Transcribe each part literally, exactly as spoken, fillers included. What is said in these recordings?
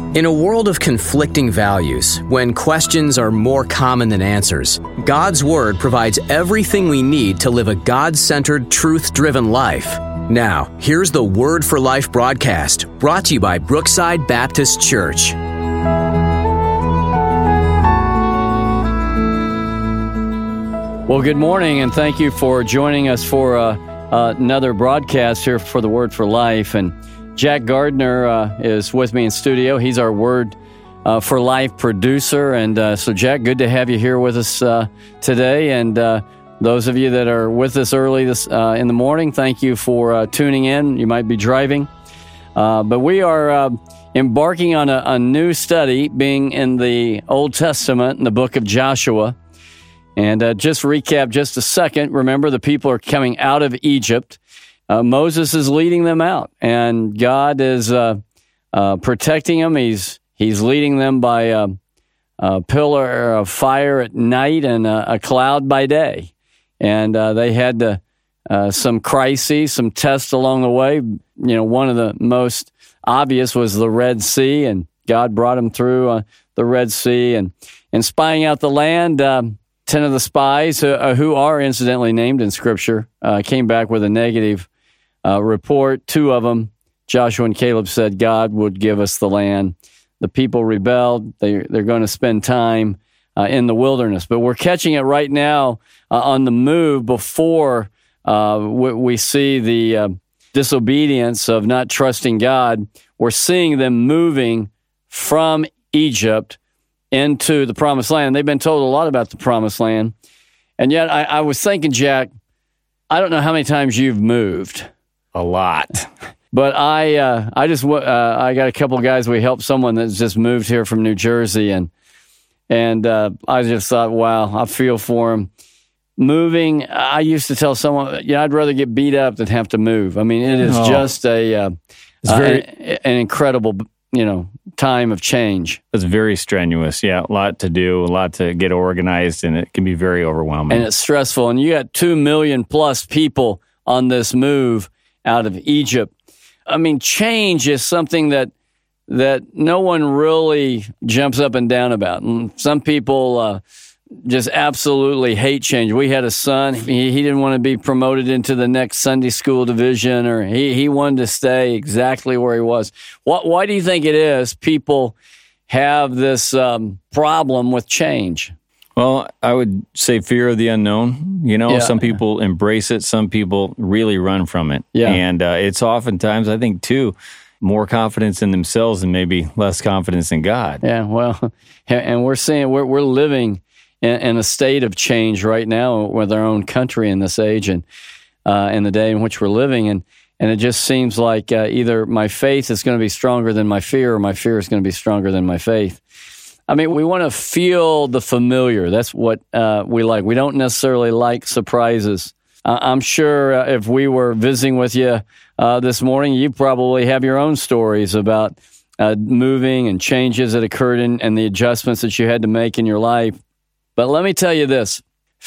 In a world of conflicting values, when questions are more common than answers, God's Word provides everything we need to live a God-centered, truth-driven life. Now, here's the Word for Life broadcast, brought to you by Brookside Baptist Church. Well, good morning, and thank you for joining us for uh, uh, another broadcast here for the Word for Life. And Jack Gardner uh, is with me in studio. He's our Word uh, for Life producer. And uh, so, Jack, good to have you here with us uh, today. And uh, those of you that are with us early this uh, in the morning, thank you for uh, tuning in. You might be driving. Uh, but we are uh, embarking on a, a new study, being in the Old Testament, in the book of Joshua. And uh, just recap just a second. Remember, the people are coming out of Egypt. Uh, Moses is leading them out, and God is uh, uh, protecting them. He's he's leading them by a, a pillar of fire at night and a, a cloud by day. And uh, they had to, uh, some crises, some tests along the way. You know, one of the most obvious was the Red Sea, and God brought them through uh, the Red Sea. And, and spying out the land, um, ten of the spies, uh, who are incidentally named in Scripture, uh, came back with a negative Uh, report. Two of them, Joshua and Caleb, said God would give us the land. The people rebelled. They, they're going to spend time uh, in the wilderness. But we're catching it right now uh, on the move before uh, we, we see the uh, disobedience of not trusting God. We're seeing them moving from Egypt into the Promised Land. They've been told a lot about the Promised Land. And yet I, I was thinking, Jack, I don't know how many times you've moved. A lot. But I uh, I just, uh, I got a couple of guys, we helped someone that's just moved here from New Jersey, and and uh, I just thought, wow, I feel for him. Moving, I used to tell someone, yeah, I'd rather get beat up than have to move. I mean, it is oh. just a, uh, it's very, uh, an incredible, you know, time of change. It's very strenuous, yeah, a lot to do, a lot to get organized, and it can be very overwhelming. And it's stressful, and you got two million plus people on this move out of Egypt. I mean, change is something that that no one really jumps up and down about. And some people uh, just absolutely hate change. We had a son, he, he didn't want to be promoted into the next Sunday school division, or he, he wanted to stay exactly where he was. What, why do you think it is people have this um, problem with change? Well, I would say fear of the unknown. You know, Yeah. some people embrace it. Some people really run from it. Yeah. And uh, it's oftentimes, I think, too, more confidence in themselves and maybe less confidence in God. Yeah, well, and we're seeing, we're, we're living in, in a state of change right now with our own country in this age and uh, in the day in which we're living. And, and it just seems like uh, either my faith is going to be stronger than my fear, or my fear is going to be stronger than my faith. I mean, we want to feel the familiar. That's what uh, we like. We don't necessarily like surprises. Uh, I'm sure uh, if we were visiting with you uh, this morning, you probably have your own stories about uh, moving and changes that occurred in, and the adjustments that you had to make in your life. But let me tell you this.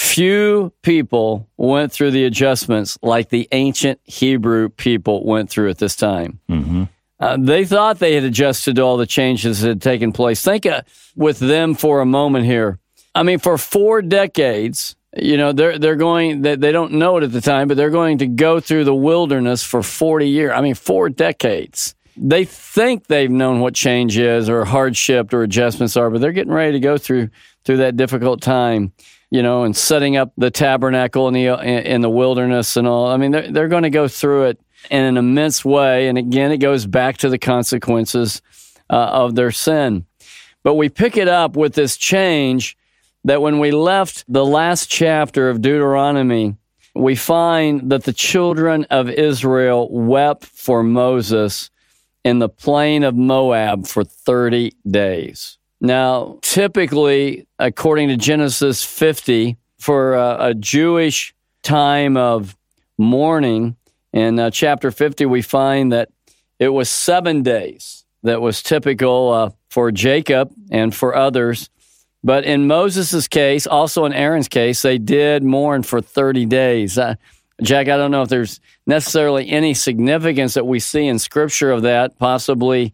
Few people went through the adjustments like the ancient Hebrew people went through at this time. Mm-hmm. Uh, they thought they had adjusted to all the changes that had taken place. Think uh, with them for a moment here. I mean, for four decades, you know, they're they're going. They, they don't know it at the time, but they're going to go through the wilderness for forty years. I mean, four decades. They think they've known what change is, or hardship, or adjustments are, but they're getting ready to go through through that difficult time. You know, and setting up the tabernacle in the in the wilderness and all. I mean, they're they're going to go through it in an immense way. And again, it goes back to the consequences uh, of their sin. But we pick it up with this change that when we left the last chapter of Deuteronomy, we find that the children of Israel wept for Moses in the plain of Moab for thirty days. Now, typically, according to Genesis fifty, for a, a Jewish time of mourning, in uh, chapter fifty, we find that it was seven days that was typical uh, for Jacob and for others. But in Moses' case, also in Aaron's case, they did mourn for thirty days. Uh, Jack, I don't know if there's necessarily any significance that we see in Scripture of that. Possibly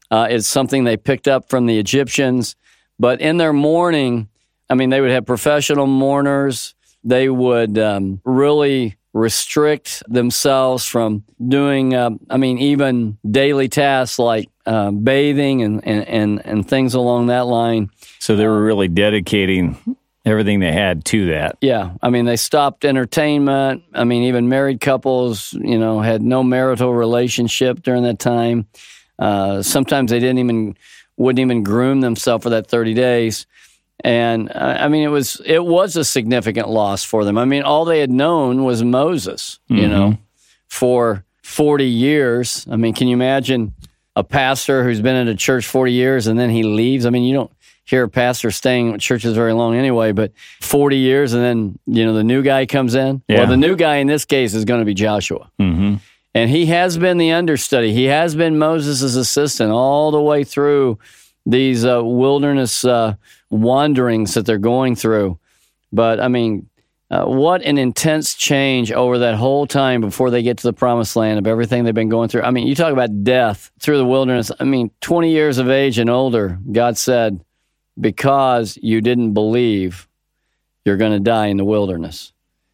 Uh, it's something they picked up from the Egyptians. But in their mourning, I mean, they would have professional mourners. They would um, really restrict themselves from doing, uh, I mean, even daily tasks like uh, bathing and, and, and, and things along that line. So they were really dedicating everything they had to that. Yeah. I mean, they stopped entertainment. I mean, even married couples, you know, had no marital relationship during that time. Uh, sometimes they didn't even, wouldn't even groom themselves for that thirty days. And uh, I mean, it was it was a significant loss for them. I mean, all they had known was Moses, you mm-hmm. know, for forty years. I mean, can you imagine a pastor who's been in a church forty years and then he leaves? I mean, you don't hear a pastor staying at churches very long anyway, but forty years and then, you know, the new guy comes in. Yeah. Well, the new guy in this case is going to be Joshua. Mm-hmm. And he has been the understudy. He has been Moses' assistant all the way through these uh, wilderness uh, wanderings that they're going through. But, I mean, uh, what an intense change over that whole time before they get to the promised land of everything they've been going through. I mean, you talk about death through the wilderness. I mean, twenty years of age and older, God said, because you didn't believe, you're going to die in the wilderness.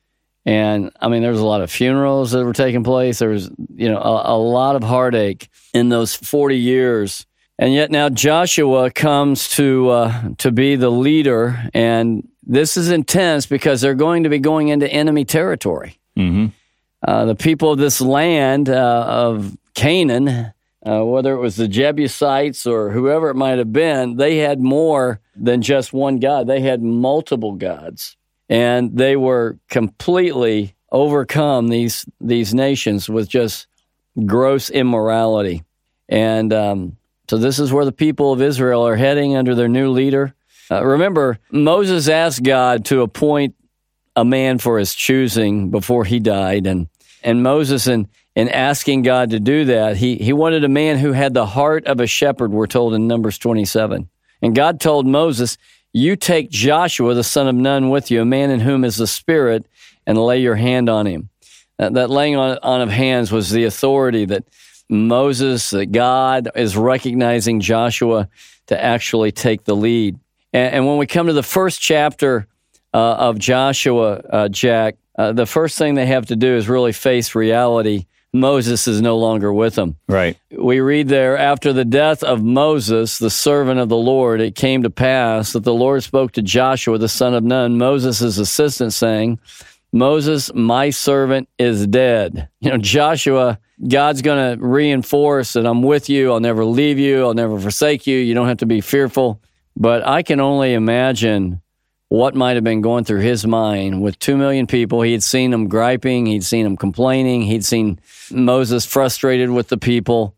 And, I mean, there was a lot of funerals that were taking place. There was, you know, a, a lot of heartache in those forty years. And yet now Joshua comes to uh, to be the leader, and this is intense because they're going to be going into enemy territory. Mm-hmm. Uh, the people of this land uh, of Canaan, uh, whether it was the Jebusites or whoever it might have been, they had more than just one God. They had multiple gods. And they were completely overcome, these these nations, with just gross immorality. And um, so this is where the people of Israel are heading under their new leader. Uh, remember, Moses asked God to appoint a man for his choosing before he died. And and Moses, in, in asking God to do that, he, he wanted a man who had the heart of a shepherd, we're told in Numbers twenty-seven. And God told Moses, you take Joshua, the son of Nun, with you, a man in whom is the Spirit, and lay your hand on him. That, that laying on, on of hands was the authority that Moses, that God is recognizing Joshua to actually take the lead. And, and when we come to the first chapter uh, of Joshua, uh, Jack, uh, the first thing they have to do is really face reality. Moses is no longer with them. Right. We read there, after the death of Moses, the servant of the Lord, it came to pass that the Lord spoke to Joshua, the son of Nun, Moses' assistant, saying, Moses, my servant, is dead. You know, Joshua, God's going to reinforce that I'm with you. I'll never leave you. I'll never forsake you. You don't have to be fearful. But I can only imagine what might have been going through his mind with two million people. He had seen them griping. He'd seen them complaining. He'd seen Moses frustrated with the people.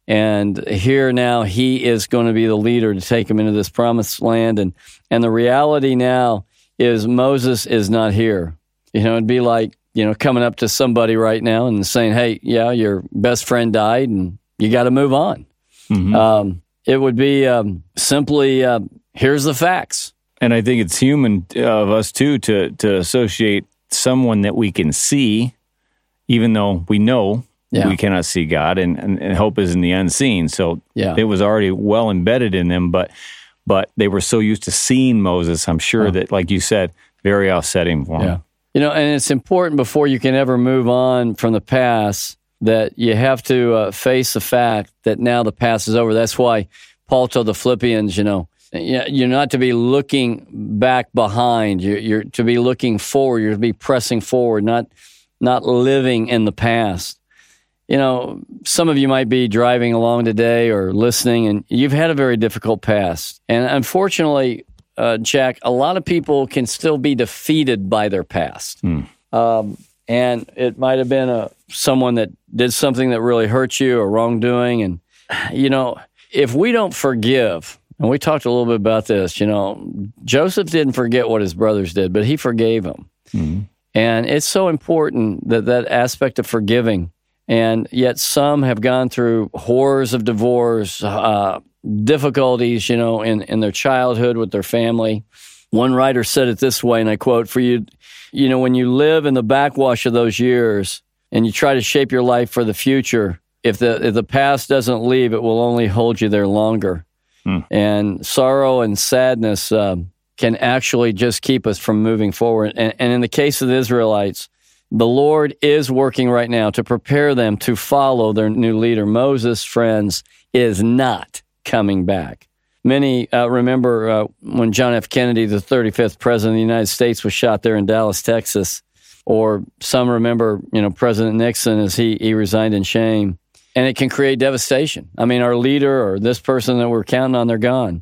And here now he is going to be the leader to take them into this promised land. And, and the reality now is Moses is not here. You know, it'd be like, you know, coming up to somebody right now and saying, hey, yeah, your best friend died and you got to move on. Mm-hmm. Um, it would be um, simply, uh, here's the facts. And I think it's human of us, too, to to associate someone that we can see, even though we know yeah. we cannot see God, and, and, and hope is in the unseen. So yeah. it was already well embedded in them, but but they were so used to seeing Moses, I'm sure, oh. that, like you said, very offsetting for them. Yeah. You know, and it's important before you can ever move on from the past that you have to uh, face the fact that now the past is over. That's why Paul told the Philippians, you know, you're not to be looking back behind. You're, you're to be looking forward. You're to be pressing forward, not not living in the past. You know, some of you might be driving along today or listening, and you've had a very difficult past. And unfortunately, uh, Jack, a lot of people can still be defeated by their past. Hmm. Um, and it might have been a someone that did something that really hurt you or wrongdoing. And, you know, if we don't forgive... And we talked a little bit about this, you know, Joseph didn't forget what his brothers did, but he forgave them. Mm-hmm. And it's so important that that aspect of forgiving. And yet some have gone through horrors of divorce, uh, difficulties, you know, in, in their childhood with their family. One writer said it this way, and I quote, for you, you know, when you live in the backwash of those years and you try to shape your life for the future, if the if the past doesn't leave, it will only hold you there longer. Hmm. And sorrow and sadness um, can actually just keep us from moving forward. And, and in the case of the Israelites, the Lord is working right now to prepare them to follow their new leader. Moses, friends, is not coming back. Many uh, remember uh, when John F. Kennedy, the thirty-fifth president of the United States, was shot there in Dallas, Texas. Or some remember, you know, President Nixon as he, he resigned in shame. And it can create devastation. I mean, our leader or this person that we're counting on, they're gone.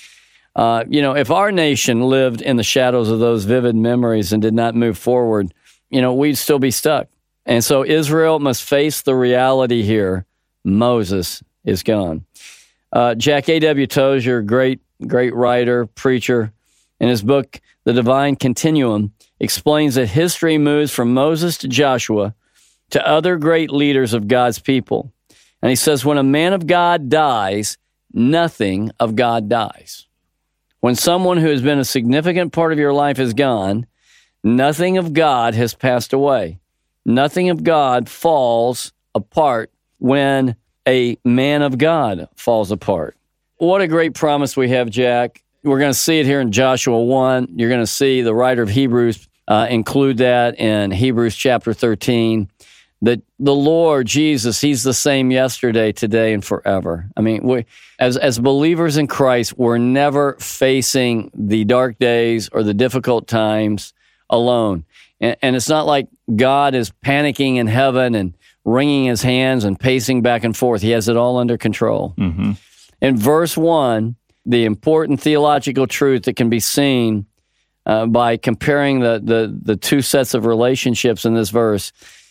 Uh, you know, if our nation lived in the shadows of those vivid memories and did not move forward, you know, we'd still be stuck. And so Israel must face the reality here. Moses is gone. Uh, Jack A W. Tozer, great, great writer, preacher, in his book, The Divine Continuum, explains that history moves from Moses to Joshua to other great leaders of God's people. And he says, when a man of God dies, nothing of God dies. When someone who has been a significant part of your life is gone, nothing of God has passed away. Nothing of God falls apart when a man of God falls apart. What a great promise we have, Jack. We're going to see it here in Joshua one. You're going to see the writer of Hebrews uh, include that in Hebrews chapter thirteen, that the Lord Jesus, he's the same yesterday, today, and forever. I mean, we, as, as believers in Christ, we're never facing the dark days or the difficult times alone. And, and it's not like God is panicking in heaven and wringing his hands and pacing back and forth. He has it all under control. Mm-hmm. In verse one, the important theological truth that can be seen uh, by comparing the, the, the two sets of relationships in this verse,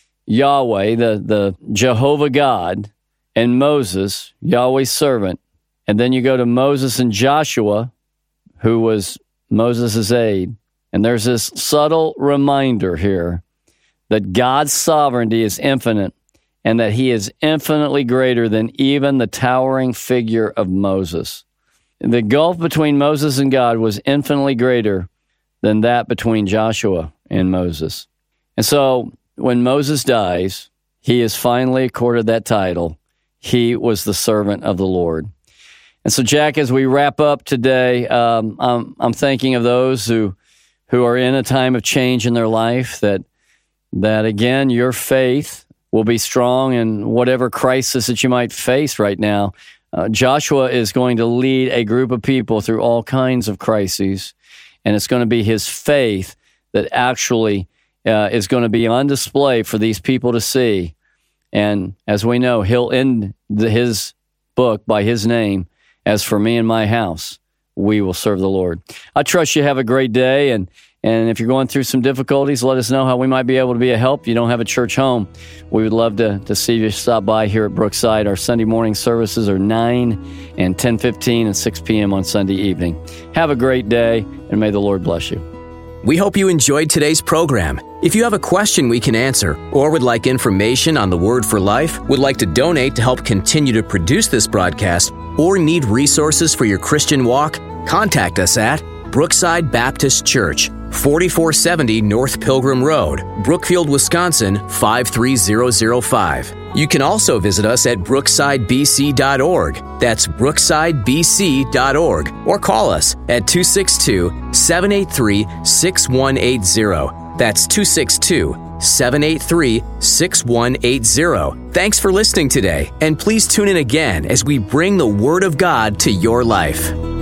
Yahweh, the, the Jehovah God, and Moses, Yahweh's servant. And then you go to Moses and Joshua, who was Moses' aide. And there's this subtle reminder here that God's sovereignty is infinite and that he is infinitely greater than even the towering figure of Moses. The gulf between Moses and God was infinitely greater than that between Joshua and Moses. And so when Moses dies, he is finally accorded that title. He was the servant of the Lord. And so, Jack, as we wrap up today, um, I'm, I'm thinking of those who who are in a time of change in their life, that, that again, your faith will be strong in whatever crisis that you might face right now. Uh, Joshua is going to lead a group of people through all kinds of crises, and it's going to be his faith that actually uh, is going to be on display for these people to see. And as we know, he'll end the, his book by his name, as for me and my house, we will serve the Lord. I trust you have a great day, and and if you're going through some difficulties, let us know how we might be able to be a help. You don't have a church home, we would love to, to see you stop by here at Brookside. Our Sunday morning services are nine and ten fifteen and six p.m. on Sunday evening. Have a great day, and may the Lord bless you. We hope you enjoyed today's program. If you have a question we can answer, or would like information on the Word for Life, would like to donate to help continue to produce this broadcast, or need resources for your Christian walk, contact us at Brookside Baptist Church, forty-four seventy North Pilgrim Road, Brookfield, Wisconsin, five three zero zero five. You can also visit us at brookside b c dot org. That's brookside b c dot org. Or call us at two six two, seven eight three, six one eight zero. That's two six two, seven eight three, six one eight zero. Thanks for listening today, and please tune in again as we bring the Word of God to your life.